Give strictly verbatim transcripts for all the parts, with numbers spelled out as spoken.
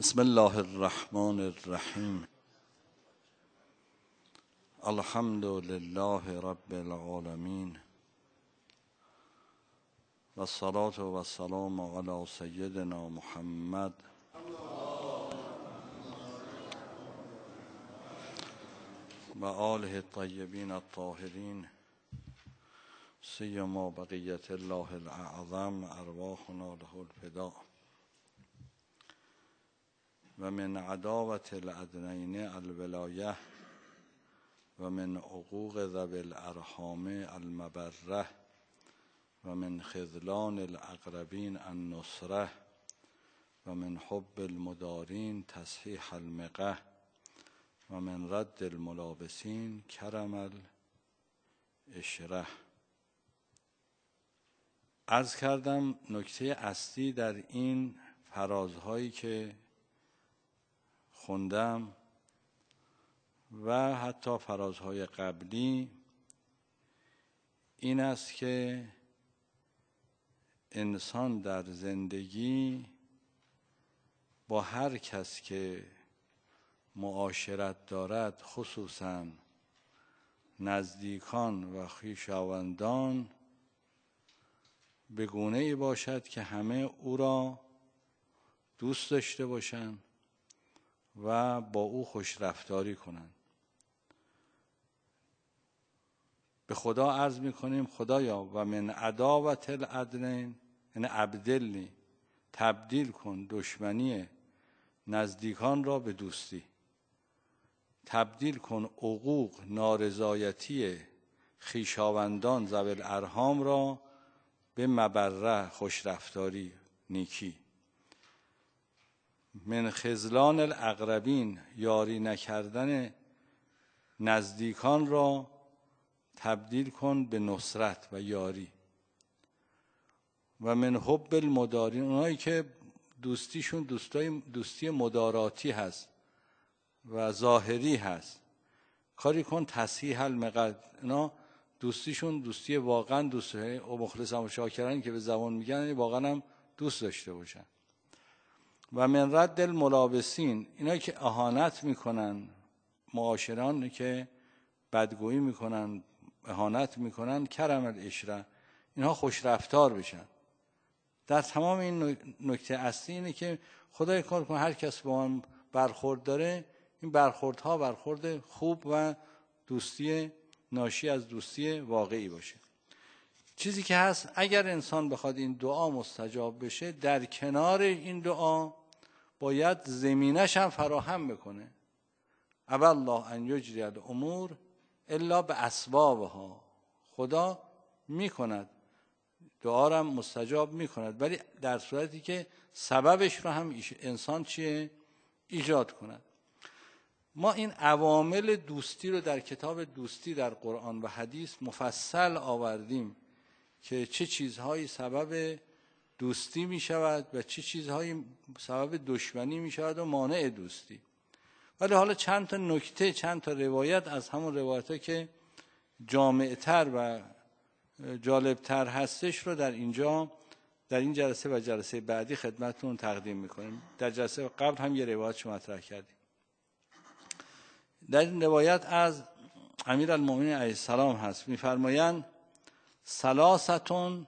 بسم الله الرحمن الرحیم. الحمد لله رب العالمین و الصلاة و السلام علی سیدنا محمد و آله الطیبین الطاهرین سیما بقیت الله الاعظم ارواحنا له الفداء و من عداوت الادنین الولایه و من عقوق ذوی الارحام المبره و من خذلان الاقربین النصره و من حب المدارین تصحیح المقه و من رد الملابسین کرم الاشره. عرض کردم نکته اصلی در این فرازهایی که خوندم و حتی فرازهای قبلی این است که انسان در زندگی با هر کس که معاشرت دارد، خصوصاً نزدیکان و خویشاوندان، به گونه‌ای باشد که همه او را دوست داشته باشند و با او خوش رفتاری کنند. به خدا عرض میکنیم خدایا و من عداوت الادنین، یعنی ابدلنی، تبدیل کن دشمنی نزدیکان را به دوستی، تبدیل کن عقوق نارضایتی خویشاوندان ذوی الارحام را به مبره خوش رفتاری نیکی. من خذلان الاقربین، یاری نکردن نزدیکان را تبدیل کن به نصرت و یاری. و من حب المدارین، اونایی که دوستیشون دوستای دوستی مداراتی هست و ظاهری هست، کاری کن تصحیح المقد، اینا دوستیشون دوستی واقعا دوستی و مخلص و شاکرانی که به زبان میگن واقعا هم دوست داشته باشن. و من رد الملابسین، اینایی که اهانت میکنن، معاشران که بدگویی میکنن، اهانت میکنن، کرم العشره، اینها خوش رفتار بشن. در تمام این نکته اصلی اینه که خدای کار کن هر کس با من برخورد داره، این برخوردها برخورد خوب و دوستی ناشی از دوستی واقعی باشه. چیزی که هست، اگر انسان بخواد این دعا مستجاب بشه، در کنار این دعا باید زمینش هم فراهم بکنه. ابا الله ان یجری الامور الا باسبابها، خدا میکند دعا را مستجاب میکند، ولی در صورتی که سببش رو هم انسان چیه ایجاد کند. ما این عوامل دوستی رو در کتاب دوستی در قرآن و حدیث مفصل آوردیم که چه چیزهایی سبب دوستی می شود و چه چیزهایی سبب دشمنی می شود و مانع دوستی. ولی حالا چند تا نکته، چند تا روایت از همون روایت‌ها که جامع‌تر و جالبتر هستش رو در اینجا در این جلسه و جلسه بعدی خدمتتون تقدیم می‌کنیم. در جلسه قبل هم یه روایت مطرح کردیم. در این روایت از امیرالمومنین علیه السلام هست، می‌فرمایند ثلاثتون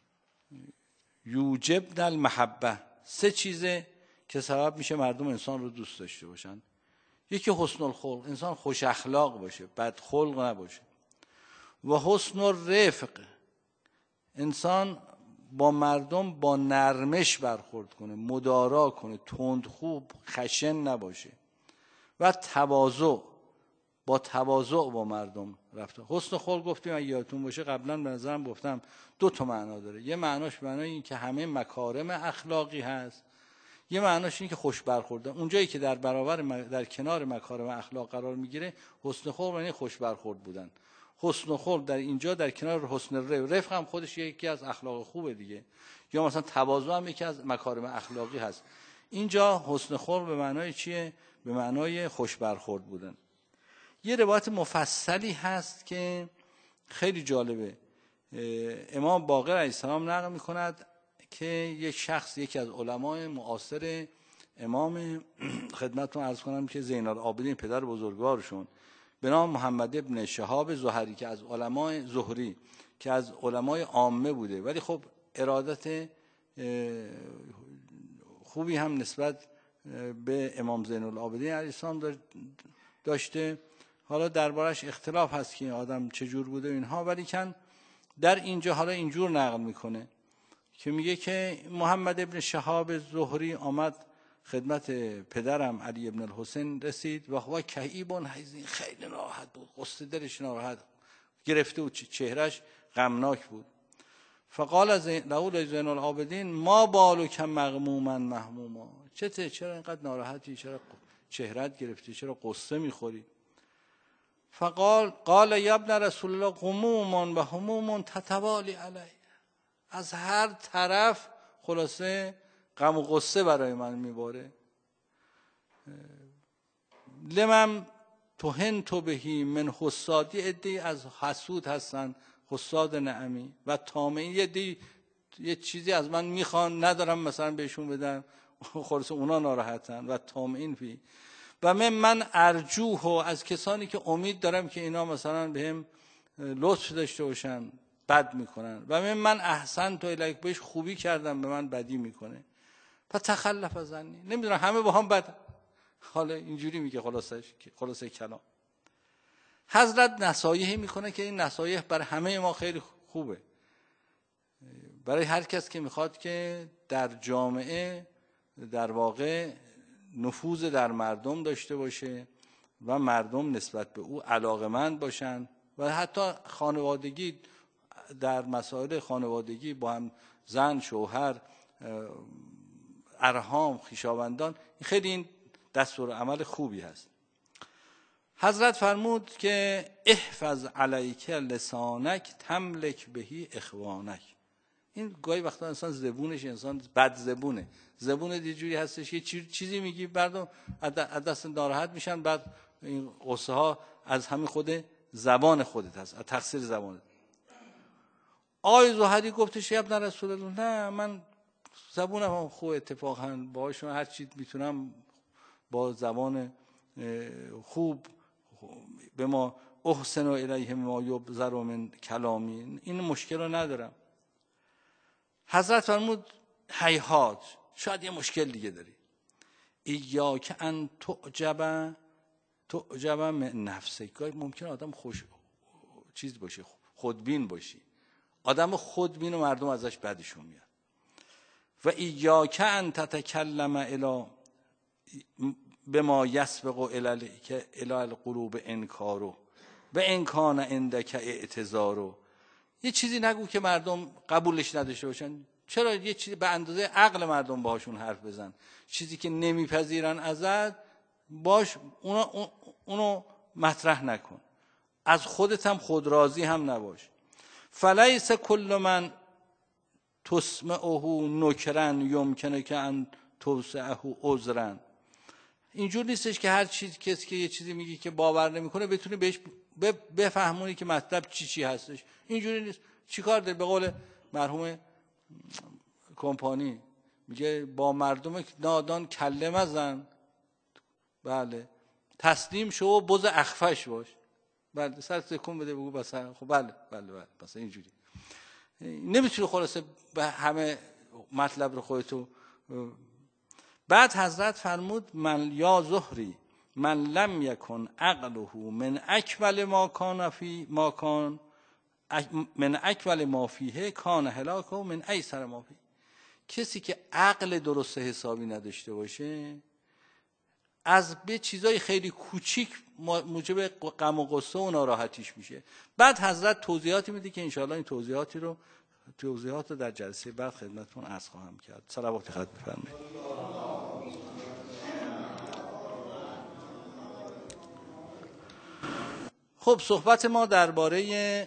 یوجبن المحبه، سه چیزه که سبب میشه مردم انسان رو دوست داشته باشن. یکی حسن الخلق، انسان خوش اخلاق باشه، بد خلق نباشه. و حسن الرفق، انسان با مردم با نرمش برخورد کنه، مدارا کنه، تند خوب خشن نباشه. و تواضع، با تواضع با مردم رفته. حسن خلق گفتیم اگه یادتون باشه قبلا به نظرم گفتم دو تا معنا داره. یه معناش به معنای این که همه مکارم اخلاقی هست، یه معناش این که خوش برخورده. اونجایی که در برابر در کنار مکارم اخلاق قرار میگیره، حسن خلق یعنی خوش برخورد بودن. حسن خلق در اینجا در کنار حسن رفق، رفق هم خودش یکی از اخلاق خوبه دیگه، یا مثلا تواضع هم یکی از مکارم اخلاقی هست. اینجا حسن خلق به معنای چیه؟ به معنای خوش برخورد بودن. یه روایت مفصلی هست که خیلی جالبه. امام باقر علیه السلام نقل می‌کند که یک شخص، یکی از علمای معاصر امام خدمتتون عرض کنم که زین العابدین پدر بزرگوارشون به نام محمد ابن شهاب زهری که از علمای زهری که از علمای عامه بوده، ولی خب ارادت خوبی هم نسبت به امام زین العابدین علیه السلام داشته. حالا دربارش اختلاف هست که این آدم چجور بوده اینها، ولی کن در اینجا حالا اینجور نقل میکنه که میگه که محمد ابن شهاب زهری آمد خدمت پدرم علی ابن الحسین رسید و هو کئیب حزین، خیلی ناراحت بود، قصه دلش ناراحت گرفته بود، چهرش غمناک بود. فقال له زین العابدین ما بالک مغموما مهموما، چته چرا اینقدر ناراحتی، چرا چهرت گرفتی، چرا قصه میخوری؟ فقال قال یا ابن رسول الله غموم و هموم تتوالی علی، از هر طرف خلاصه غم و غصه برای من میباره. لمن تهنت بهی من حسادی، عده‌ای از حسود هستن، حساد نعمی و طامعین، یه دی یه چیزی از من میخوان ندارم مثلا بهشون بدم، خلاص اونا ناراحتن. و طامعین فی و من من ارجوه، از کسانی که امید دارم که اینا مثلا بهم لطف داشته باشن بد میکنن. و من من احسن تو الیک، بهش خوبی کردم به من بدی میکنه. پس تخلف ازنی، نمیدونم همه با هم بد. حالا اینجوری میگه خلاصش خلاصه کلام. حضرت نصایحی میکنه که این نصایح برای همه ما خیلی خوبه، برای هر کس که میخواد که در جامعه در واقع نفوذ در مردم داشته باشه و مردم نسبت به او علاقمند باشن و حتی خانوادگی، در مسائل خانوادگی با هم زن، شوهر، ارحام، خویشاوندان، خیلی این دستور عمل خوبی هست. حضرت فرمود که احفظ علیک لسانک تملک بهی اخوانک. این گاهی وقتا انسان زبونش انسان بد زبونه، زبون یه جوری هستش یه چیزی میگی مردم از دست ناراحت میشن، بعد این قصه ها از همین خود زبان خودت هست، از تقصیر زبانت. آقای زهری گفتش ابن رسول الله نه من زبونم هم خوب، اتفاقا باهاشون هر چی میتونم با زبان خوب به ما احسن و الیه ما یبذر من کلامی، این مشکل رو ندارم. حضرت فرمود هیهات، شاید یه مشکل دیگه داری. ایاک ان تعجب تعجب من نفسک، ممکن آدم خوش چیز باشه، خودبین باشی، آدم خودبین و مردم ازش بدشون میاد. و ایاک ان تتکلم الی بما یسبق الی القلوب انکارو و انکان عندک اعتذارو، یه چیزی نگو که مردم قبولش نداشته باشن. چرا یه چیزی به اندازه عقل مردم باهاشون حرف بزن، چیزی که نمیپذیرن ازت باش اونو, اونو مطرح نکن، از خودت هم خود راضی هم نباش. فلیس کل من تسمعه نکرن یمکنه که ان توسعه عذرن. اینجور نیستش که هر چیز کسی که یه چیزی میگی که باور نمیکنه بتونی بهش بفهمونی که مطلب چی چی هستش. اینجوری نیست. چیکار داری؟ به قول مرحوم کمپانی میگه با مردم نادان کله مزن، بله، تسلیم شو و بز اخفش باش، بله، سر تکون بده بگو بس خب بله بله بله بس اینجوری. نمیتونی خلاصه به همه مطلب رو خودتو. بعد حضرت فرمود من یا زهری من لم یکن عقله من اکمل ما کان فی ما کان من اکمل ما فیه کان هلاک و من ایسر ما فیه. کسی که عقل درست حسابی نداشته باشه از به چیزای خیلی کوچیک موجب غم و غصه و ناراحتیش میشه. بعد حضرت توضیحاتی میده که انشاءالله این توضیحاتی رو توضیحات رو در جلسه بعد خدمتتون عرض خواهم کرد. صلوات خدمت بفرمایید. خب صحبت ما درباره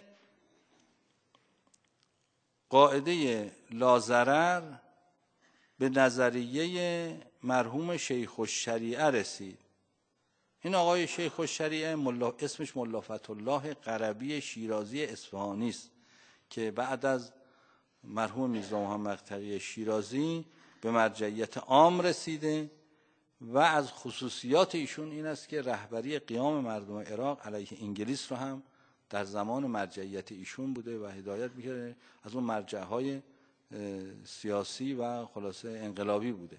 قاعده لاضرر به نظریه مرحوم شیخ الشریعه رسید. این آقای شیخ الشریعه ملا اسمش ملا فتحالله قربی شیرازی اصفهانی است که بعد از مرحوم میرزا محمد تقی شیرازی به مرجعیت عام رسیده و از خصوصیات ایشون این است که رهبری قیام مردم عراق علیه انگلیس رو هم در زمان مرجعیت ایشون بوده و هدایت می‌کرده، از اون مرجع‌های سیاسی و خلاصه انقلابی بوده.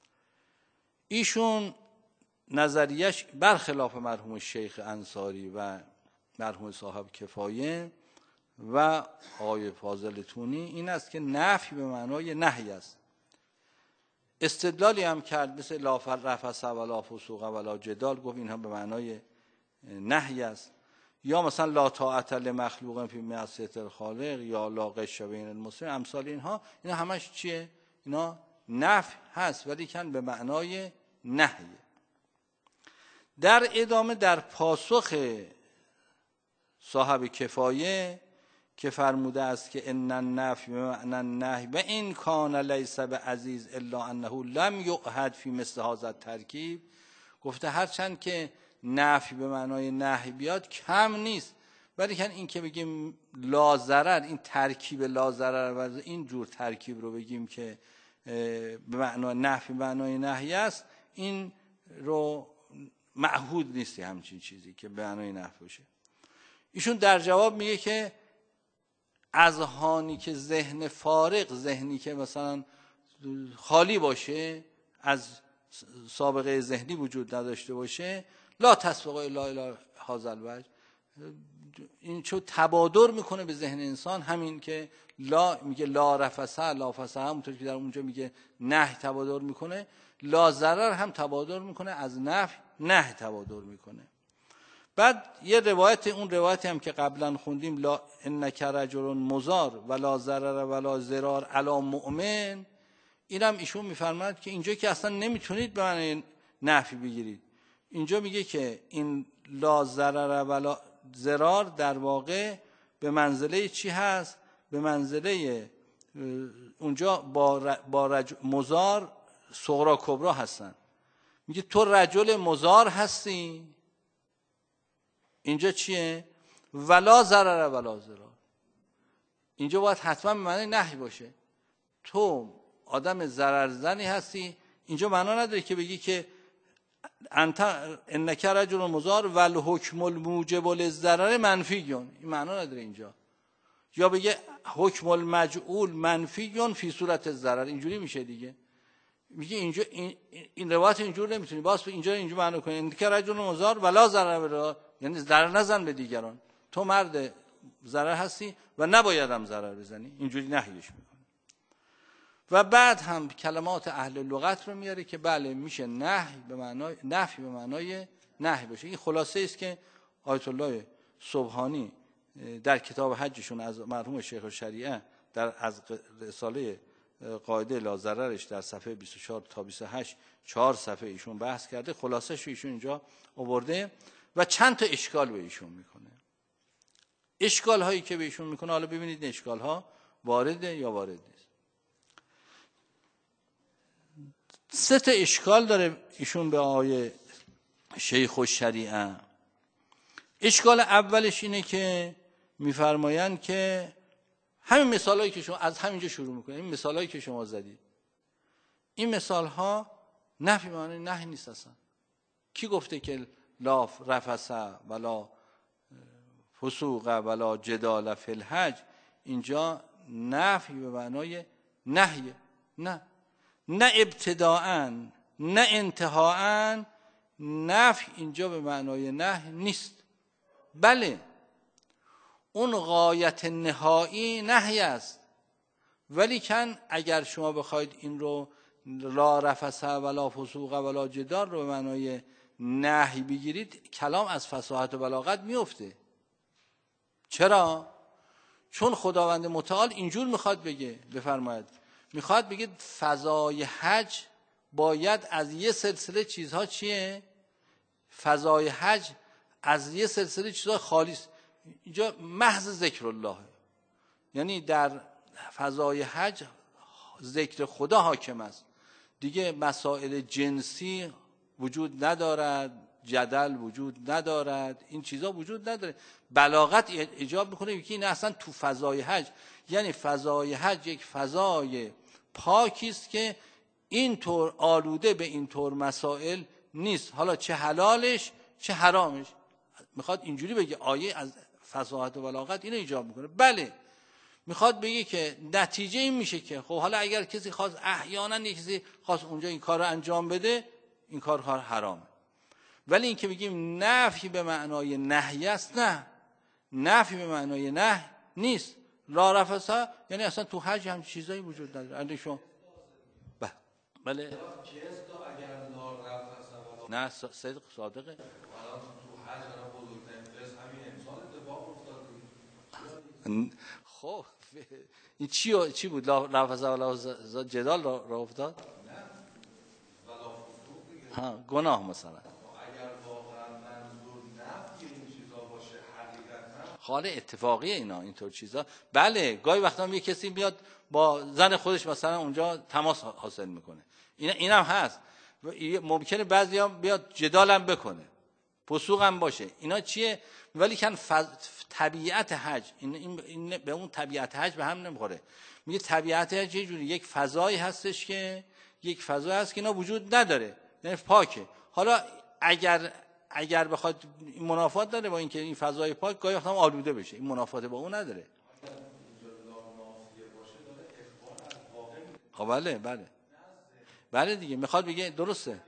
ایشون نظریش برخلاف مرحوم شیخ انصاری و مرحوم صاحب کفایه و آقای فاضل تونی این است که نفی به معنای نهی است. استدلالی هم کرد مثل لا رفث ولا فسوق ولا جدال، گفت این هم به معنای نهی است. یا مثلا لا طاعت لمخلوق فی معصیة الخالق یا لا غش بین المسلمین، امثال اینها، اینا همش چیه؟ اینا نفی هست ولی کن به معنای نهیه. در ادامه در پاسخ صاحب کفایه که فرموده است که ان النفی بمعنی النهی و این کان لیس بعزیز الا انه لم یعهد فی مثل هذا الترکیب، گفته هرچند که نفی به معنای نهی بیاد کم نیست، ولی کن این که بگیم لا ضرر، این ترکیب لا ضرر و این جور ترکیب رو بگیم که به معنای نفی به معنای نهی است، این رو معهود نیستی همچین چیزی که به معنای نفی باشه. ایشون در جواب میگه که اذهانی که ذهن فارغ، ذهنی که مثلا خالی باشه، از سابقه ذهنی وجود نداشته باشه، لا تسبق الا الی هذا الوجه، این چون تبادر میکنه به ذهن انسان، همین که لا میگه لا رفث لا فسح، همونطور که در اونجا میگه نهی تبادر میکنه، لا ضرر هم تبادر میکنه، از نفی نهی تبادر میکنه. بعد یه روایت، اون روایتی هم که قبلا خوندیم لا انک رجل مضار ولا ضرر ولا ضرار علی مؤمن، اینم ایشون میفرماید که اینجا که اصلا نمیتونید به معنی نفی بگیرید، اینجا میگه که این لا ضرر ولا ضرار در واقع به منزله چی هست؟ به منزله اونجا با با رجل مضار صغرا کبرا هستن. میگه تو رجل مضار هستی، اینجا چیه؟ ولا ضرر ولا ضرار، اینجا باید حتما به معنی نهی باشه. تو آدم ضرر زنی هستی، اینجا معنا نداره که بگی که انت انک رجل مضار والحکم الموجب للضرر منفیون، این معنا نداره اینجا. یا بگه حکم المجعول منفیون فی صورت الضرر، اینجوری میشه دیگه. میگه اینجا این, این روایت اینجور نمیتونی، باز اینجا اینجا معنا کنی انک رجل مضار ولا ضرر ولا، یعنی ضرر نزن به دیگران، تو مرد ضرر هستی و نباید هم ضرر بزنی، اینجوری نهیش میکنه. و بعد هم کلمات اهل لغت رو میاره که بله میشه نهی به معنای نفی به معنای نهی باشه. این خلاصه است که آیت الله سبحانی در کتاب حجشون از مرحوم شیخ الشریعه در از رساله قاعده لا ضررش در صفحه بیست و چهار تا بیست و هشت چهار صفحه ایشون بحث کرده، خلاصه شو ایشون اینجا آورده و چند تا اشکال به ایشون میکنه. اشکال هایی که به ایشون میکنه، حالا ببینید اشکال ها وارده یا وارد نیست. سه تا اشکال داره ایشون به آقای شیخ الشریعه. اشکال اولش اینه که میفرمایند که همین مثالایی که شما از همینجا شروع میکنید، این مثالایی که شما زدید، این مثال ها نفی معنی نهی نیست اصلا. کی گفته که لا رفث ولا فسوق ولا جدال فی الحج اینجا نفی به معنای نهیه؟ نه، نه ابتداءً نه انتهاءً نفی اینجا به معنای نهی نیست. بله اون غایت نهایی نهی است، ولی کن اگر شما بخواید این رو لا رفث ولا فسوق ولا جدال رو به معنای نهی بگیرید، کلام از فصاحت و بلاغت میفته. چرا؟ چون خداوند متعال اینجور میخواد بگه، بفرماید میخواد بگه فضای حج باید از یه سلسله چیزها چیه؟ فضای حج از یه سلسله چیزها خالی است. اینجا محض ذکر الله، یعنی در فضای حج ذکر خدا حاکم است دیگه. مسائل جنسی وجود ندارد، جدل وجود ندارد، این چیزا وجود نداره. بلاغت ایجاب میکنه که این اصلا تو فضای حج، یعنی فضای حج یک فضای پاکی است که اینطور آلوده به اینطور مسائل نیست، حالا چه حلالش چه حرامش. میخواد اینجوری بگه آیه از فصاحت و بلاغت اینو ایجاب میکنه. بله میخواد بگه که نتیجه این میشه که خب حالا اگر کسی خواست احیانا یک کسی خواست اونجا این کار رو انجام بده، این کار کار حرامه. ولی این که بگیم نفی به معنای نهی است، نه، نفی به معنای نهی نیست. لا رفث یعنی اصلا تو حج هم چیزایی وجود نداره. اگه شما بله بله نه صدق صادقه. خب این چی چی بود؟ رفض ولا جدال را افتاد؟ ها گناه مثلا. اگر واقعا منظور نفی این چیزا باشه حقیقتا خاله اتفاقیه اینا اینطور چیزا. بله گاهی وقتا یه کسی میاد با زن خودش مثلا اونجا تماس حاصل میکنه، این اینم هست. ممکنه بعضیا بیاد جدالم بکنه، فسوقم باشه، اینا چیه؟ ولی کن فض... طبیعت حج این, این... این به اون طبیعت حج به هم نمیخوره. میگه طبیعت حج یه جوری یک فضایی هستش که یک فضایی هست که اینا وجود نداره، یعنی پاکه. حالا اگر اگر بخواد این منافات داره با اینکه این فضای پاک گاهی وقتا آلوده بشه، این منافات با اون نداره. خب بله بله بله دیگه میخواد بگه درسته.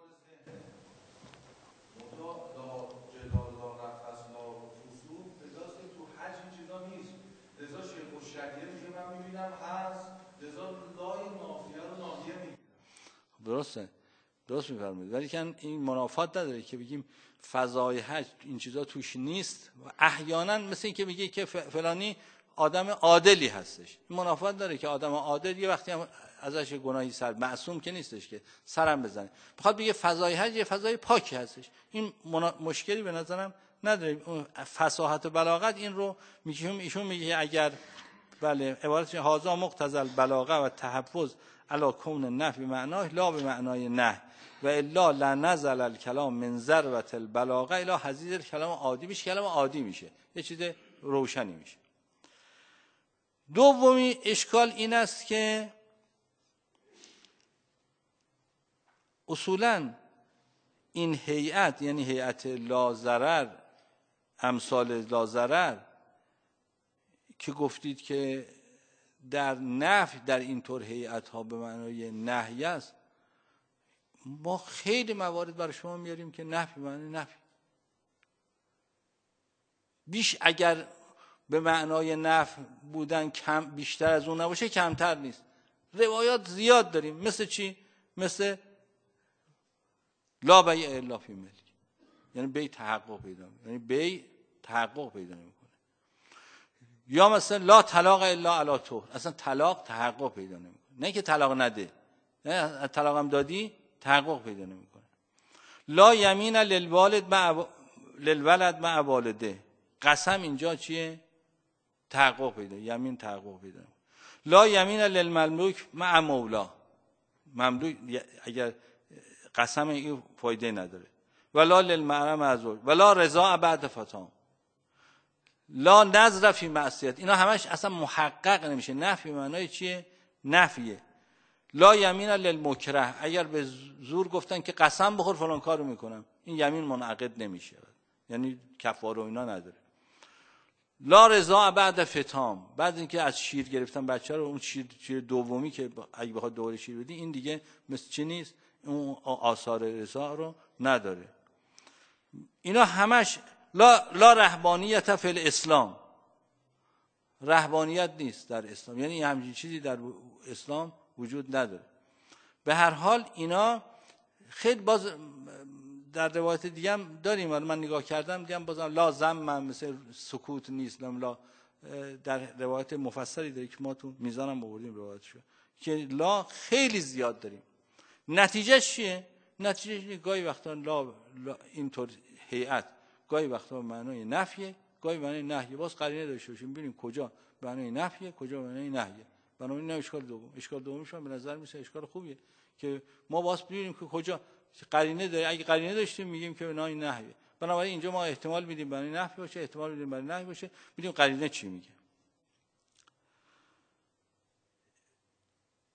درسته درست میفرمایید. ولی که این منافات نداره که بگیم فضای حج این چیزا توش نیست و احیانا مثل این که بگی که فلانی آدم عادلی هستش، این منافات داره که آدم عادل یه وقتی هم ازش گناهی سر معصوم که نیستش که سرم بزنه. میخواد بگه فضای حج یه فضای پاکی هستش، این مشکلی به نظرم نداره. فصاحت و بلاغت این رو میگه، ایشون میگه اگر بله عبارت هذا مقتضی البلاغه و تحفظ علی کون النفی معناه لا به معنای نه و الا لا نزل الکلام من ذروه البلاغه الی حضیض الکلام عادی میشه، کلام عادی میشه، یه چیز روشنی میشه. دومی اشکال این است که اصولا این هیئت یعنی هیئت لا ضرر امثال لا ضرر که گفتید که در نفی در اینطور هیئت ها به معنای نهی است، ما خیلی موارد برای شما میاریم که نفی معنی نفی بیش اگر به معنای نفی بودن کم بیشتر از اون نباشه کمتر نیست. روایات زیاد داریم. مثل چی؟ مثل لا بیع الا فی ملک، یعنی بیع تحقق پیدا میکنه، یعنی بیع تحقق پیدا نمیکنه. یا مثلا لا طلاق الا علی طهر، اصلا طلاق تحقق پیدا نمیکنه، نه که طلاق نده، نه طلاق هم دادی تحقق پیدا نمیکنه. لا یمین للوالد مع للولد مع والده، قسم اینجا چیه؟ تحقق پیدا، یمین تحقق پیدا نمیکنه. لا یمین للمملوک مع مولا، مملوک اگر قسم این فایده نداره. ولا للمحرم ازوج ولا رضا بعد فتام، لا نظر فی معصیت، اینا همش اصلا محقق نمیشه. نفی معنای چیه؟ نفیه. لا یمین للمکره، اگر به زور گفتن که قسم بخور فلان کارو میکنم، این یمین منعقد نمیشه، یعنی کفاره و اینا نداره. لا رضا بعد فتام، بعد اینکه از شیر گرفتن بچه رو، اون شیر, شیر دومی که اگه بخواد دوباره شیر بدی، این دیگه مثل چی نیست، اون آثار رضا رو نداره. اینا همش لا لا رهبانیت فی الاسلام، رهبانیت نیست در اسلام، یعنی همچین چیزی در اسلام وجود نداره. به هر حال اینا خیلی باز در روایت دیگه هم داریم، من نگاه کردم دیدم بازم لا ضم مثل سکوت نیست، لا در روایت مفصلی داره که ما تو میزانم آوردیم روایتشو که لا خیلی زیاد داریم. نتیجه چیه؟ نتیجه گاهی وقتا لا, لا اینطور هیئت گاهی وقتا به معنای نفیه، گاهی به معنای نهیه. باز قرینه داشته باشیم ببینیم کجا به معنای نفیه کجا به معنای نهیه. بنابراین نه اشکال دوم، اشکال دومش هم به نظر میسه اشکال خوبیه که ما باز ببینیم که کجا قرینه داره. اگه قرینه داشتیم میگیم که نه این نهیه، بنابراین اینجا ما احتمال میدیم برای نفی باشه، احتمال میدیم برای نهی باشه، ببینیم قرینه چی میگه.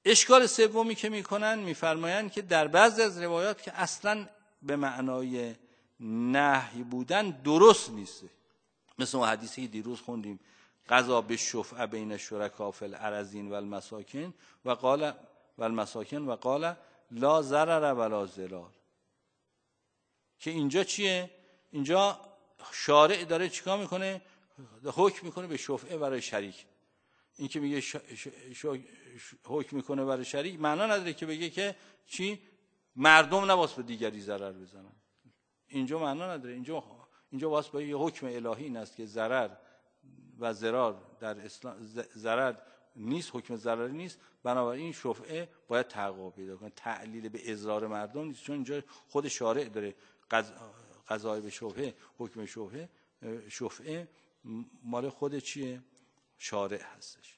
اشکال سومی که میکنن میفرمایند که در بعضی از روایات که اصلا به معنای نهی بودن درست نیست، مثل اون حدیثی که دیروز خوندیم قضا به شفعه بین شرکا فی الارضین و المساکن و قال و المساکن و قال لا ضرر ولا ضرار، که اینجا چیه؟ اینجا شارع داره چیکار میکنه؟ حکم میکنه به شفعه برای شریک. این که میگه ش... ش... ش... حکم میکنه برای شریک معنا نداره که بگه که چی؟ مردم نباید به دیگری ضرر بزنن. اینجا معنا نداره. اینجا اینجا واسه با یه حکم الهی این است که ضرر و ضرار در اسلام ضرر نیست، حکم ضرری نیست، بنابراین شفعه باید تحقق پیدا کنه. تعلیل به اضرار مردم نیست، چون اینجا خود شارع داره قضای به شفعه، حکم شفعه شفعه مال خود چیه؟ شارع هستش.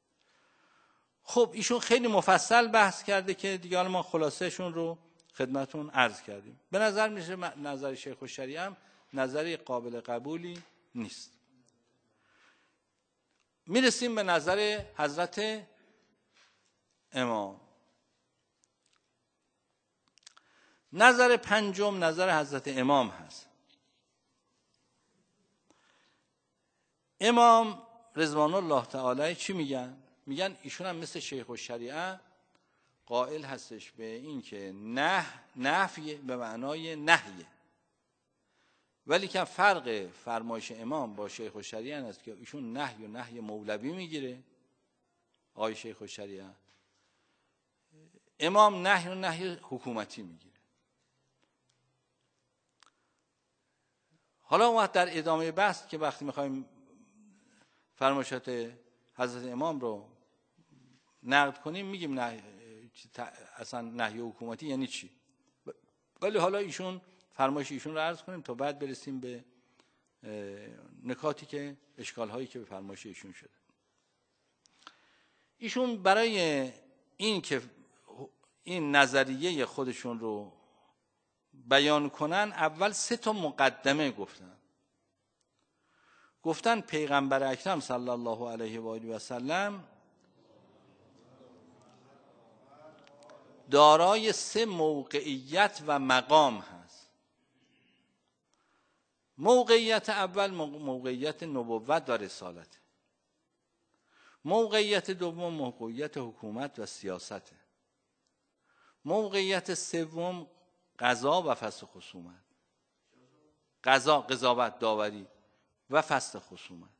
خب ایشون خیلی مفصل بحث کرده که دیگه حالا ما خلاصه شون رو خدمتون عرض کردیم. به نظر میشه نظر شیخ الشریعه هم نظری قابل قبولی نیست. میرسیم به نظر حضرت امام. نظر پنجم نظر حضرت امام هست. امام رضوان الله تعالی چی میگن؟ میگن ایشون هم مثل شیخ الشریعه قائل هستش به این که نه نفی به معنای نهیه، ولی که فرق فرمایش امام با شیخ الشریعه است که ایشون نهی و نهی مولوی میگیره، آقای شیخ الشریعه، امام نهی و نهی حکومتی میگیره. حالا ما در ادامه بحث که وقتی میخوایم فرمایشات حضرت امام رو نقد کنیم میگیم نه اصلا نهی حکومتی یعنی چی، ولی حالا ایشون فرمایش ایشون رو عرض کنیم تا بعد برسیم به نکاتی که اشکال هایی که به فرمایش ایشون شده. ایشون برای این که این نظریه خودشون رو بیان کنن اول سه تا مقدمه گفتن. گفتن پیغمبر اکرم صلی الله علیه و آله و سلم دارای سه موقعیت و مقام هست. موقعیت اول موقعیت نبوت و رسالت، موقعیت دوم موقعیت حکومت و سیاست، موقعیت سوم قضا و فصل خصومت، قضا قضاوت داوری و فصل خصومت.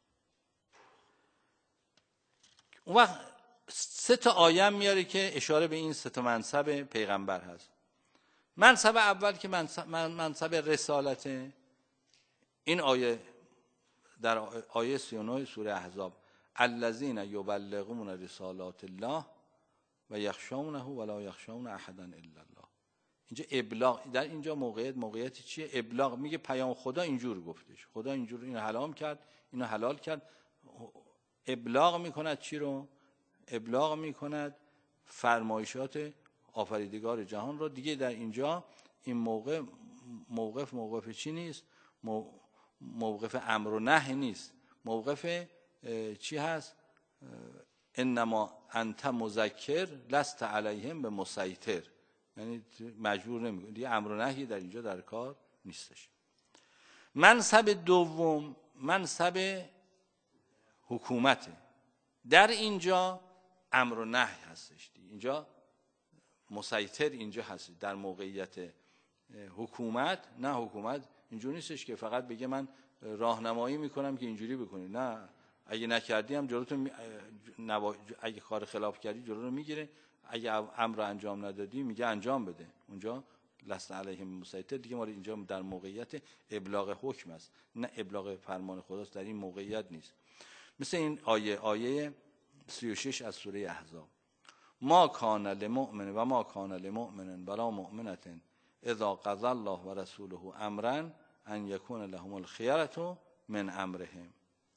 اون وقت سه تا آیه میاره که اشاره به این سه تا منصب پیغمبر هست. منصب اول که منصب, منصب رسالته، این آیه در آیه سی و نه سوره احزاب الذین یبلغون رسالات الله و یخشونه ولا یخشون احدا الا الله. اینجا ابلاغ، در اینجا موقعیت موقعیت چیه؟ ابلاغ. میگه پیام خدا اینجور گفتش، خدا اینجور اینو حلال کرد، اینو حلال کرد. ابلاغ میکند چی رو؟ ابلاغ میکند فرمایشات آفریدگار جهان رو. دیگه در اینجا این موقع موقف موقف چی نیست؟ موقف امر و نهی نیست، موقف چی هست؟ انما انت مذکر لست علیهم به مسیطر، یعنی مجبور نمیکنه. دیگه امر و نهی در اینجا در کار نیستش. منصب دوم منصب حکومته. در اینجا امر و نهی هستش. اینجا مسیطر اینجا هست. در موقعیت حکومت نه، حکومت اینجوری نیستش که فقط بگه من راهنمایی میکنم که اینجوری بکنی، نه، اگه نکردی هم جلوتو می... نوا... اگه کار خلاف کردی جلو رو میگیره، اگه امر رو انجام ندادی میگه انجام بده. اونجا لست علیهم مسیطر دیگه ما اینجا در موقعیت ابلاغ حکم است، نه ابلاغ فرمان خداست. در این موقعیت نیست. مثل این آیه آیه سی و شش از سوره احزاب ما کان للمؤمن و ما کان للمؤمن ولا مؤمنة اذا قضى الله و رسوله امرا ان یکون لهم الخیرة من امرهم.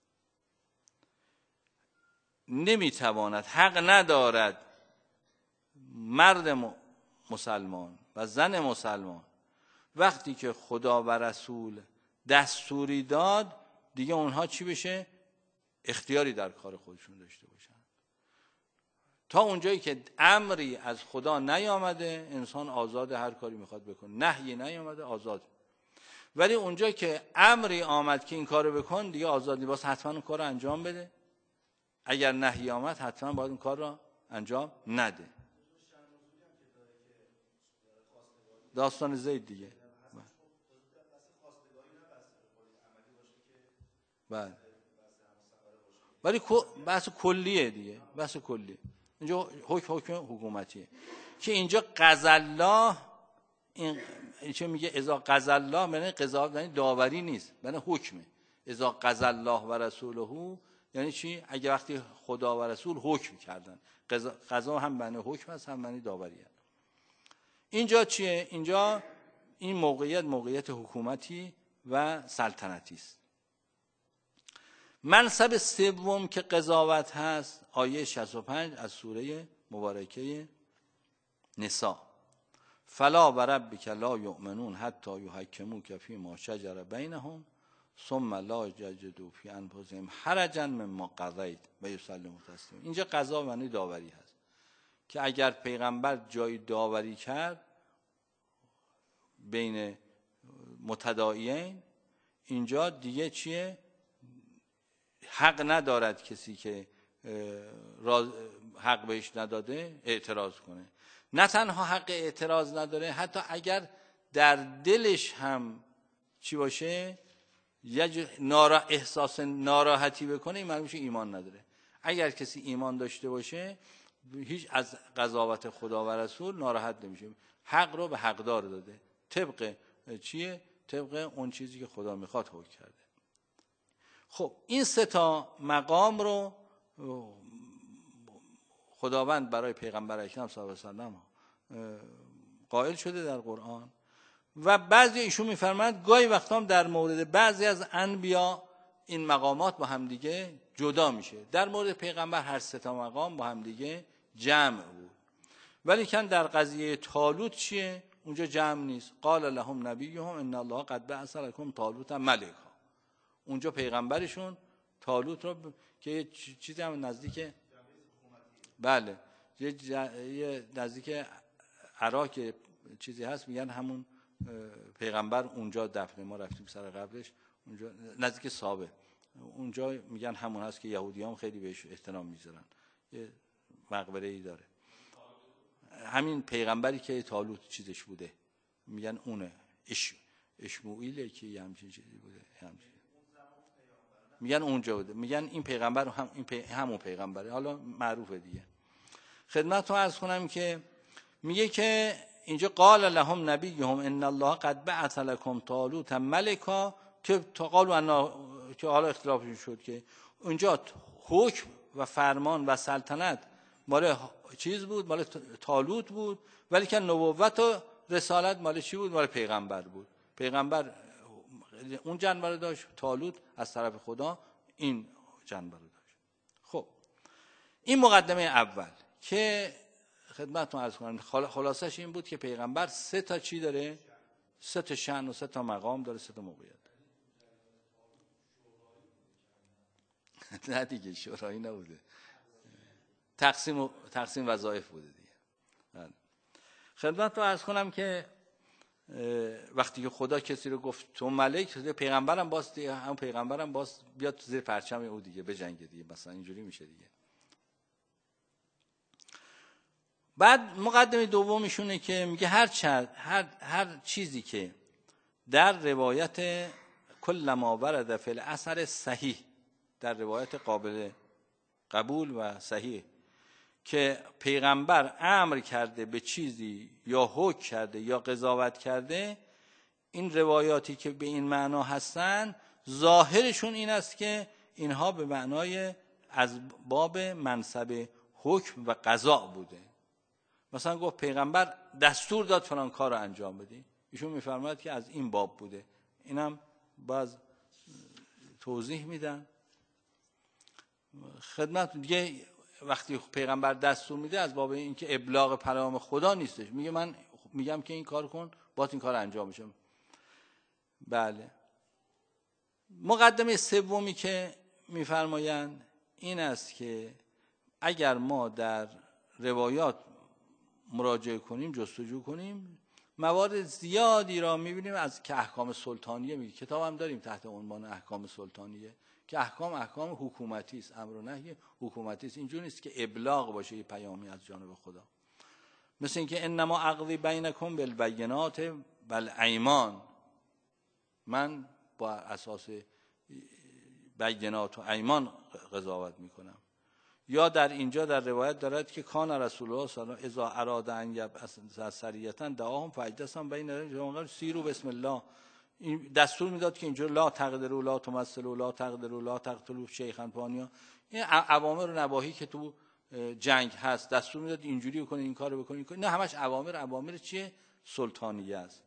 نمیتواند، حق ندارد مرد مسلمان و زن مسلمان وقتی که خدا و رسول دستوری داد دیگه اونها چی بشه؟ اختیاری در کار خودشون داشته باشن. تا اونجایی که امری از خدا نیامده انسان آزاد هر کاری میخواد بکنه، نهی نیامده آزاد. ولی اونجایی که امری آمد که این کارو بکن دیگه آزادی، باز حتما اون کارو انجام بده. اگر نهی آمد حتما باید اون کار رو انجام نده. داستان زید دیگه. بله. ولی بحث کلیه دیگه، بحث کلیه. اینجا حکم حکم حکومتیه که اینجا قضا الله، این چه میگه اذا قضا الله، یعنی قضا یعنی داوری نیست، یعنی حکمه. اذا قضا الله و رسوله یعنی چی؟ اگه وقتی خدا و رسول حکم کردن، قضا هم معنی حکم است هم معنی داوری است. اینجا چیه؟ اینجا این موقعیت موقعیت حکومتی و سلطنتی است. منصب سوم که قضاوت هست آیه شصت و پنج از سوره مبارکه نساء. فلا و ربک لا یؤمنون حتی یحکموک فیما شجر بینهم ثم لا یجدوا فی انفسهم حرجا مما قضیت و یسلموا تسلیما. اینجا قضا معنی داوری هست که اگر پیغمبر جای داوری کرد بین متداعیین، اینجا دیگه چیه؟ حق ندارد کسی که حق بهش نداده اعتراض کنه. نه تنها حق اعتراض نداره، حتی اگر در دلش هم چی باشه، یه نارا احساس ناراحتی بکنه، این معنیش ایمان نداره. اگر کسی ایمان داشته باشه هیچ از قضاوت خدا و رسول ناراحت نمیشه، حق رو به حقدار داده، طبق چیه؟ طبق اون چیزی که خدا میخواد حکم کرده. خب این سه تا مقام رو خداوند برای پیغمبر اکرم صلی الله علیه و سلم قائل شده در قرآن و بعضی ایشون میفرمایند گاهی وقتا هم در مورد بعضی از انبیا این مقامات با هم دیگه جدا میشه. در مورد پیغمبر هر سه تا مقام با هم دیگه جمع بود. ولی کن در قضیه طالوت چیه؟ اونجا جمع نیست. قال لهم نبیهم ان الله قد بعث لكم طالوت ملکا. اونجا پیغمبرشون طالوت رو ب... که یه چیزی هم نزدیک بله یه, ج... یه نزدیک عراق چیزی هست، میگن همون پیغمبر اونجا دفنه. ما رفتیم سر قبرش اونجا نزدیک سابه، اونجا میگن همون هست که یهودیان خیلی بهش احترام میذارن، یه مقبره ای داره. همین پیغمبری که طالوت چیزش بوده میگن اونه، اش اشموئیل که یه همچین چیزی بوده، همچین میگن اونجا بوده. میگن این پیغمبر هم این پی... همون پیغمبره، حالا معروفه دیگه. خدمتتون عرض کنم که میگه که اینجا قال لهم نبیهم ان الله قد بعث لكم طالوت ملکا، که قالوا ان که حالا اختلافش شد که اونجا حکم و فرمان و سلطنت مال چیز بود، مال طالوت بود، ولی که نبوت و رسالت مال چی بود؟ مال پیغمبر بود. پیغمبر اون جنبه رو داشت، طالوت از طرف خدا این جنبه رو داشت. خب این مقدمه اول که خدمتتون عرض کنم خلاصش این بود که پیغمبر سه تا چی داره؟ سه تا شأن و سه تا مقام داره، سه تا موقعیت داره. نه دیگه شورایی نبوده، تقسیم و تقسیم وظایف بوده دیگه. خدمتتون عرض کنم که وقتی که خدا کسی رو گفت تو ملک، پیغمبرم باز دیگه هم پیغمبرم باز بیاد زیر پرچم او دیگه بجنگه دیگه، مثلا اینجوری میشه دیگه. بعد مقدمه دومیشونه که میگه هر چر هر هر چیزی که در روایت کل ما ورد فی الاثر صحیح، در روایت قابل قبول و صحیح که پیغمبر امر کرده به چیزی یا حکم کرده یا قضاوت کرده، این روایاتی که به این معنا هستن ظاهرشون این است که اینها به معنای از باب منصب حکم و قضا بوده. مثلا گفت پیغمبر دستور داد فلان کار رو انجام بدی، ایشون میفرماید که از این باب بوده. اینم باز توضیح میدن خدمت دیگه. وقتی پیغمبر دستور میده از باب اینکه ابلاغ پیام خدا نیستش، میگه من میگم که این کار کن، باید این کار انجام بشه. بله. مقدمه سومی که میفرمایند این است که اگر ما در روایات مراجعه کنیم، جستجو کنیم، موارد زیادی را میبینیم از که احکام سلطانیه میگه. کتاب هم داریم تحت عنوان احکام سلطانیه که احکام احکام حکومتی است، امر و نهی حکومتی است. اینجوری نیست که ابلاغ باشه، یه پیامی از جانب خدا. مثل اینکه انما اقضی بینکم بالبینات والایمان، من با اساس بینات و ایمان قضاوت میکنم. یا در اینجا در روایت دارد که کان رسول الله صلی الله علیه و آله اذا اراد ان یبعث سریه دعاهم فاجلسهم بین رجلین سیروا بسم الله. این دستور میداد که اینجا لا تقدروا لا تمثلوا لا تقدروا لا تقتلوا شیخا فانیا، این اوامر و نواهی که تو جنگ هست دستور میداد اینجوری بکنید، این کارو بکنید. نه همش اوامر اوامر چیه؟ سلطانیه است.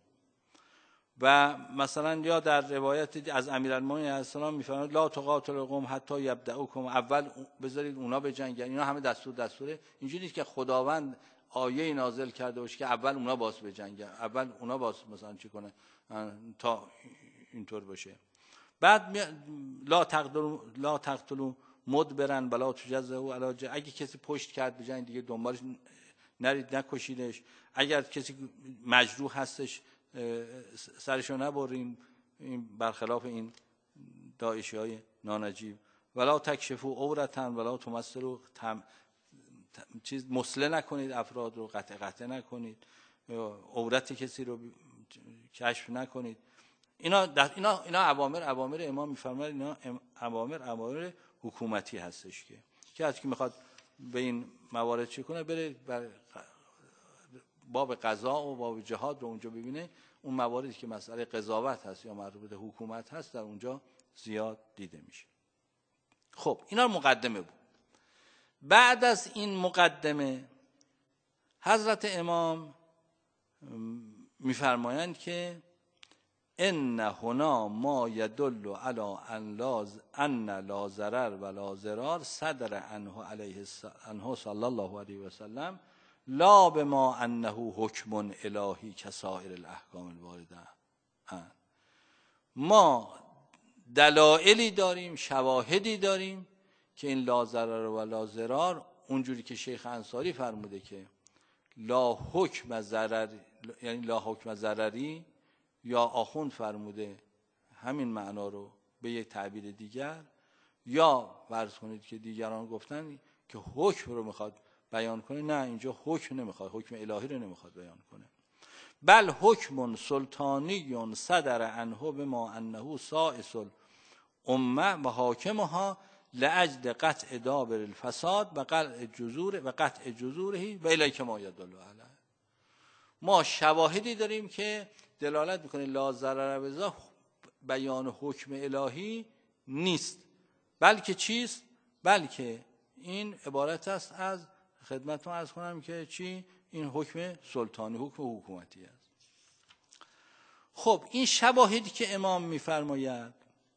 و مثلا یا در روایت از امیرالمومنین علیه السلام میفرماید لا تقاتلوا القوم حتی یبدؤکم، اول بذارید اونا بجنگن. اینا همه دستور دستوره. اینجوری نیست که خداوند آیه نازل کرده باشه که اول اونا باز بجنگن، اول اونا باز مثلا چی کنه تا اینطور باشه. بعد لا تقتلوا لا تقتلوا مدبرا ولا تجزئوا علی جه، اگه کسی پشت کرد بجنگ دیگه دنبالش نرید، نکشیدش. اگر کسی مجروح هستش سرشو نبرین، این برخلاف این داعشی های نانجیب. ولا تکشفوا عورتا ولا تمثلوا، چیز مسله نکنید افراد رو، قطع قطع نکنید، عورت کسی رو کشف نکنید. اینا اینا اینا اوامر اوامر امام میفرماید، اینا اوامر اوامر حکومتی هستش که که از کی میخواد به این موارد چی کنه، بره بر باب قضا و باب جهاد رو اونجا ببینه. اون مواردی که مسئله قضاوت هست یا مربوط به حکومت هست در اونجا زیاد دیده میشه. خب اینا مقدمه بود. بعد از این مقدمه حضرت امام میفرمایند که ان هنا ما يدل على ان لا ان لا ضرر ولا ضرار صدر عنه علیه عنه صلی الله علیه و سلم لا بما انه حکم الهی کسائر الاحکام الوارده. ما دلایلی داریم، شواهدی داریم که این لا ضرر و لا ضرار، اونجوری که شیخ انصاری فرموده که لا حکم ضرر، یعنی لا حکم ضرری، یا آخوند فرموده همین معنا رو به یک تعبیر دیگر، یا فرض کنید که دیگران گفتن که حکم رو میخواد بیان کنه. نه، اینجا حکم نمیخواد، حکم الهی رو نمیخواد بیان کنه. بل حکم سلطانی صدر عنه بما انه سائس الامه و حاکمها لاجل قطع دابر الفساد و قطع جذور و قطع جذوره و الیک ما یدل علیه. ما شواهدی داریم که دلالت میکنه لا ضرر ولا بیان حکم الهی نیست، بلکه چیست؟ بلکه این عبارت است از خدمتتون عرض کنم که چی؟ این حکم سلطانی، حکم حکومتی است. خب این شواهدی که امام میفرماید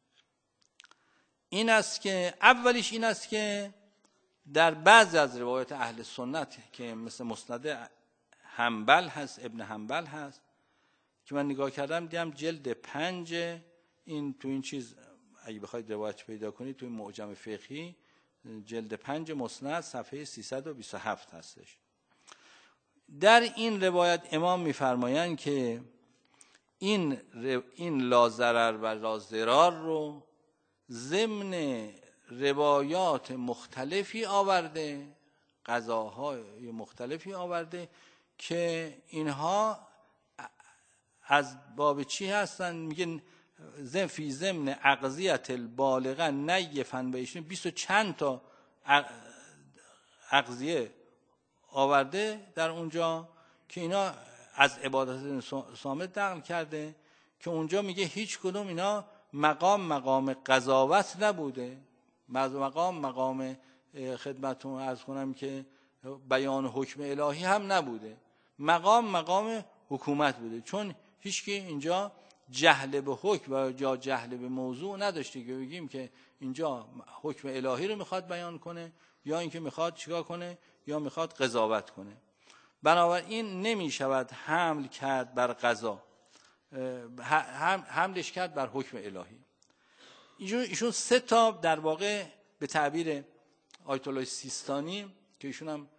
این است که اولیش این است که در بعضی از روایات اهل سنت که مثل مسند حنبل هست، ابن حنبل هست که من نگاه کردم دیدم جلد پنج این تو این چیز اگه بخواید روایت پیدا کنید تو این معجم فقهی جلد پنج مسند صفحه سیصد و بیست و هفت هستش. در این روایت امام میفرمایند که این این لا ضرر و لا ضرار رو ضمن روایات مختلفی آورده، قضاهای مختلفی آورده که اینها از باب چی هستن؟ میگن ضمن فی ضمن اقضیت البالغه نیفن بهشون بیست و چند تا اقضیه آورده در اونجا که اینا از عبادت صامت نقل کرده که اونجا میگه هیچ کدوم اینا مقام مقام قضاوت نبوده، مقام مقام خدمتتون عرض کنم که بیان حکم الهی هم نبوده، مقام مقام حکومت بوده. چون هیچکی اینجا جهل به حکم و یا جهل به موضوع نداشته که بگیم که اینجا حکم الهی رو میخواد بیان کنه یا اینکه میخواد چیکار کنه یا میخواد قضاوت کنه. بنابراین نمیشود حمل کرد بر قضا، هم حملش کرد بر حکم الهی. ایشون سه تا در واقع به تعبیر آیت الله سیستانی که ایشون هم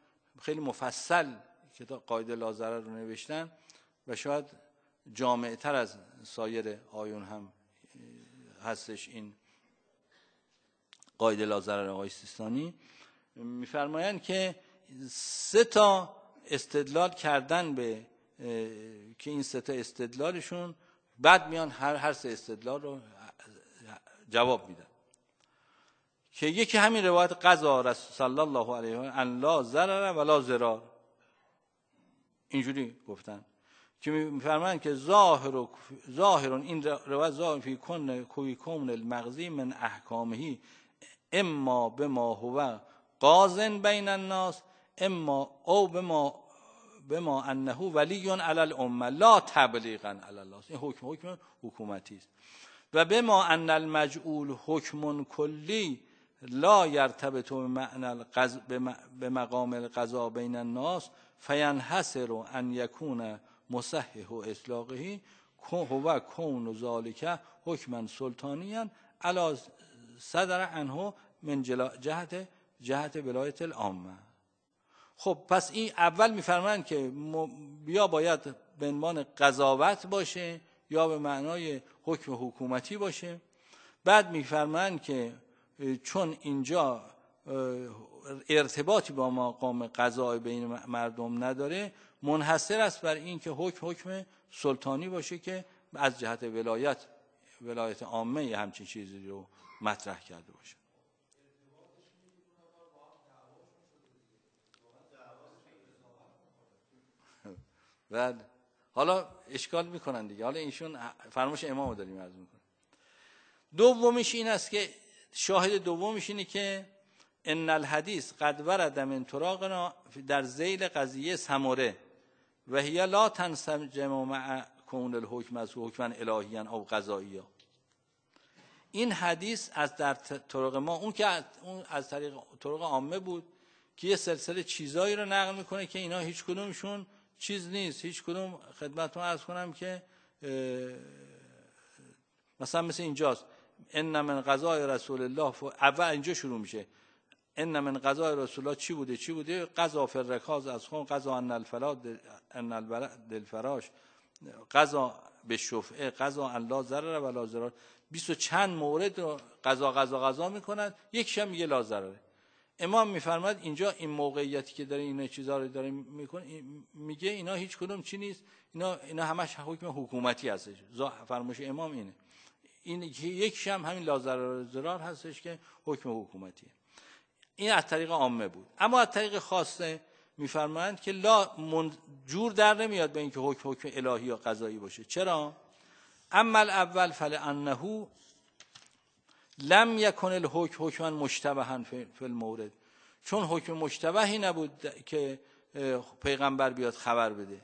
خیلی مفصل کتاب قاعده لا ضرر رو نوشتن و شاید جامع‌تر از سایر آیون هم هستش این قاعده لا ضرر آقای سیستانی. میفرمایند که سه تا استدلال کردن به که این سه تا استدلالشون بعد میان هر هر سه استدلال رو جواب میدن که یکی همین روایت قضا رسول صلی الله علیه و آله ان لا ضرر ولا ضرار، اینجوری گفتن که میفرمایند که ظاهر ظاهر این روایت ظاهر فی کن کوی کون المغزی من احکامه اما بما هو قاضن بین الناس اما او بما بما انه ولی علی الامه لا تبلیغا علی الله. این حکم حکم حکومتی است. و بما ان المجعول حکم کلی لا یرتبط بمعنى القضاء بمقام القضاء بین الناس فینحصر ان یکون مصحح اطلاقه هو کون ذلك حکما سلطانیا علی صدر عنه من جهت جهت ولایت العامه. خب پس این اول میفرمایند که یا باید به عنوان قضاوت باشه یا به معنای حکم حکومتی باشه. بعد میفرمایند که چون اینجا ارتباطی با مقام قضای بین مردم نداره منحصر است بر این که حکم حکم سلطانی باشه که از جهت ولایت ولایت عامه همچین چیزی رو مطرح کرده باشه. بعد حالا اشکال میکنن دیگه، حالا ایشون فرمایش امامو داریم عرض میکنن. دومیش این است که شاهد دومیش اینه که ان الحدیث قد ورد من طرقنا در ذیل قضیه سمره و هی لا تنسجم مع کون الحکم از حکما الهیا او قضائیا. این حدیث از در طرق ما اون که از اون از طریق طرق عامه بود که یه سلسله چیزایی رو نقل میکنه که اینا هیچ کدومشون چیز نیست. هیچ کدوم خدمتتون عرض کنم که مثلا مثل اینجاست ان من قضای رسول الله ف... اول اینجا شروع میشه ان من قضای رسول الله چی بوده چی بوده قضا فی الرکاز از خون قضا ان الفلا ان الفراش قضا به شفعه قضا ان لا ضرر ولا ضرار. بیست و چند مورد رو قضا قضا قضا میکنن، یکیش هم میگه لا ضرره. امام میفرماد اینجا این موقعیتی که داره اینا چیزا رو داره میکنه میگه اینا هیچ کدوم چی نیست، اینا اینا همش حکم حکومتی هستش. فرمایش امام اینه. این یکیش هم همین لا ضرر ضرار هستش که حکم حکومتیه. این از طریق عامه بود. اما از طریق خاصه میفرمایند که لا جور در نمیاد به اینکه حکم حکم الهی یا قضایی باشه. چرا؟ اما الاول فلانه لم یکن الحکم حکما مشتبها فی المورد، چون حکم مشتبهی نبود که پیغمبر بیاد خبر بده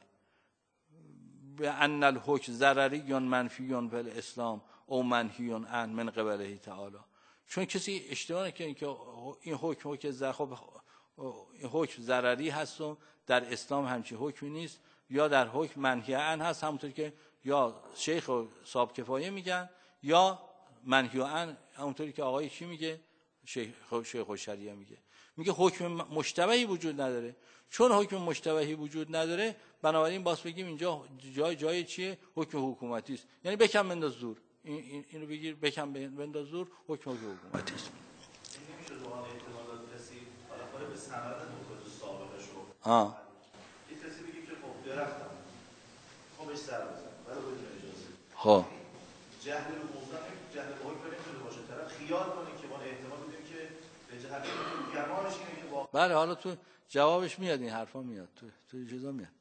به ان الحکم ضرری یا منفی فی الاسلام او منهی عن من قبله تعالی. چون کسی اشتباه نکنه که این حکم حکم ضرر خب این حکم ضرری هست و در اسلام همچین حکمی نیست، یا در حکم منهی عن هست، همونطور که یا شیخ و صاحب کفایه میگن یا منهی عن، همونطوری که آقای چی میگه شیخ شیخ الشریعه میگه میگه حکم مشتبهی وجود نداره. چون حکم مشتبهی وجود نداره بنابراین باز بگیم اینجا جای جای چیه حکم حکومتی است. یعنی بکن بنداز دور، این اینو بگیر بکن بنداز دور، حکم حکومتی است. نمیشه دوان احتمالات رسید حالا خود به سند حکومت سابقه شو ها این کسی بگه که خب درختم خب بهش سر بزن برای بدون اجازه. خب جهل به موضوع جهل به حکم نمیتونه باشه، طرف خیال کنه که ما احتمال بدیم که به جهت گمانش اینه که واقعا. بله حالا تو جوابش میاد، این حرفا میاد تو تو چیزا میاد.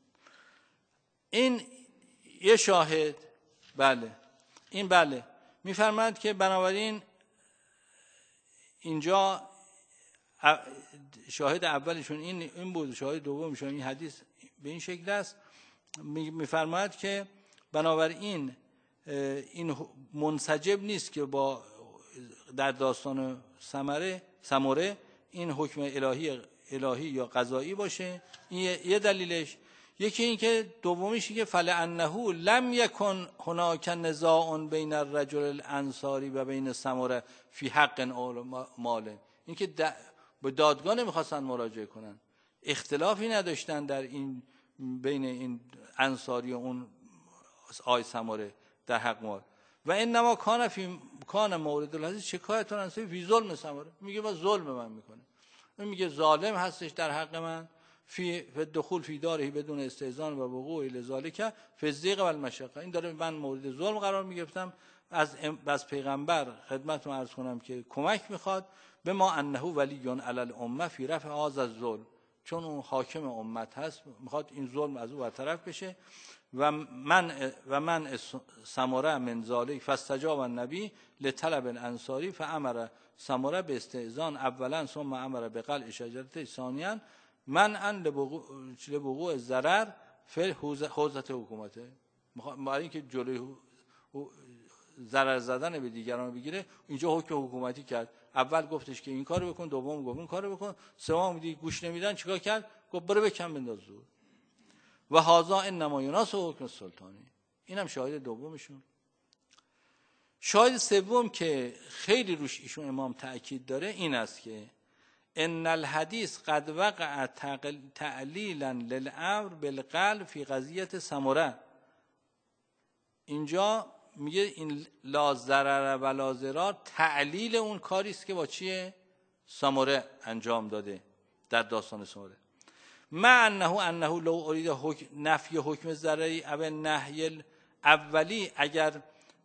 این یه شاهد بله این بله میفرماید که بنابراین اینجا شاهد اولشون این این بود، شاهد دومشون این حدیث به این شکل است. میفرماید که بنابراین این منسجم نیست که با در داستان سمره سمره این حکم الهی الهی یا قضایی باشه. این یه دلیلش. یکی این که دومیش که فلانه لم یکن هناک نزاع بین الرجل الانصاری و بین سمره فی حق او مال. این که به دادگاه نمیخواستن مراجعه کنن، اختلافی نداشتن در این بین این انصاری و اون آی سماره در حق مال. و انما کان فی کان مورد الحدیث شکایت انصاری فی ظلم سماره، میگه با ظلم من میکنه، اون میگه ظالم هستش در حق من، فی دخول فی داره بدون استئذان و وقوع لذالک فی الضیق و المشقه، این داره من مورد ظلم قرار میگرفتم. از از پیغمبر خدمتتون عرض کنم که کمک میخواد به ما انه ولی علی الامه فی رفع هذا الظلم، چون اون حاکم امت هست میخواد این ظلم از او برطرف بشه. و من و من سمره من ذالک فاستجاب النبی لطلب الانصاری فامر سمره به استئذان اولا ثم امر بقلع شجره ثانیا من ان لوقوع ضرر فی حوزه حکومته، برای اینکه جلوی ضرر زدن به دیگران بگیره اینجا حکم حکومتی کرد. اول گفتش که این کارو بکن، دوم گفت اون کارو بکن، سوم دید گوش نمیدن چیکار کرد؟ گفت برو بکن بنداز دور. و هذا انما یناس حکم سلطانی، اینم شاهد دومشون. شاهد سوم که خیلی روش ایشون امام تأکید داره این است که ان الحدیث قد وقع تعلیلا للامر بالقلب فی قضیه سمره. اینجا میگه این لا ضرر و لا ضرار تعلیل اون کاری است که با چیه؟ سمره انجام داده در داستان سمره. مع انه انه لو ارید نفی حکم ضرری او نهی اولی، اگر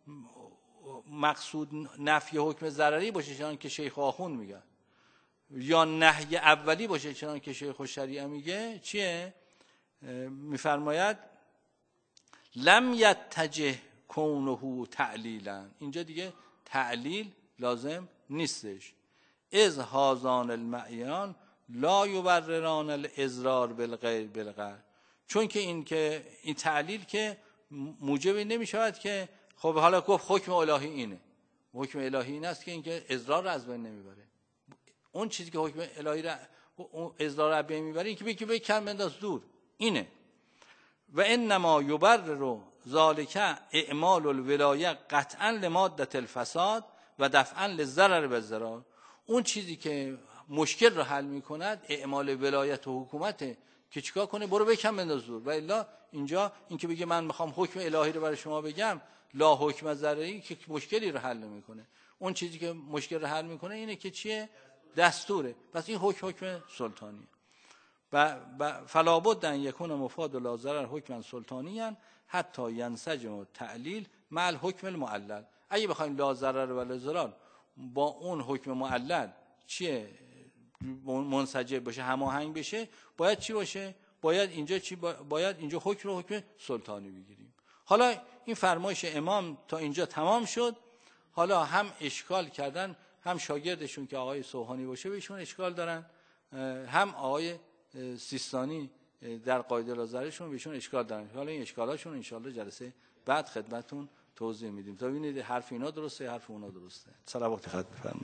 مقصود نفی حکم ضرری باشه چنان که شیخ آخون میگه، یا نهی اولی باشه چنان که شیخ الشریعه میگه، چیه؟ میفرماید لم یتجه کونه تعلیلا، اینجا دیگه تعلیل لازم نیستش. از هازان المعیان لا یبرران الاضرار بالغیر بالغیر، چون که این که این تعلیل که موجبی نمیشود که خب حالا گفت حکم الهی اینه، حکم الهی این است که اینکه اضرار رو از بین نمیبره. اون چیزی که حکم الهی را اضرار رو از بین میبره این که بگی بکن بنداز دور اینه. و انما یبرر ذالک اعمال الولایه قطعا لماده الفساد و دفعا للضرر بالضرار، اون چیزی که مشکل رو حل میکند اعمال ولایت و حکومته که چیکار کنه؟ برو بکن بنداز دور. و الا اینجا این که بگه من میخوام حکم الهی رو برای شما بگم لا حکم ضرری که مشکلی رو حل نمیکنه، اون چیزی که مشکل رو حل میکنه اینه که چیه؟ دستوره. پس این حکم حکم سلطانیه. و فلا بد ان یکون مفاد لا ضرر حکما سلطانیا حتی ینسجم تعلیل مع الحکم المعلل. اگه بخوایم لا ضرر و لا ضرر با اون حکم معلل چیه منسجم باشه، هماهنگ بشه، باید چی باشه؟ باید اینجا چی با... باید اینجا حکم رو حکم سلطانی بگیریم. حالا این فرمایش امام تا اینجا تمام شد. حالا هم اشکال کردن، هم شاگردشون که آقای سوهانی باشه بهشون اشکال دارن، هم آقای سیستانی در قاعده لازرشون بهشون اشکال دارن. حالا این اشکالاشون انشالله جلسه بعد خدمتون توضیح میدیم تا ببینید حرف اینا درسته حرف اونا درسته. صلوات خدمت